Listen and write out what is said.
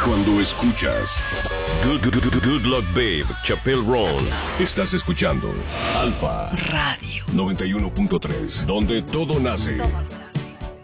Cuando escuchas Good Luck Babe, Chappelle Roan, estás escuchando Alfa Radio 91.3, donde todo nace.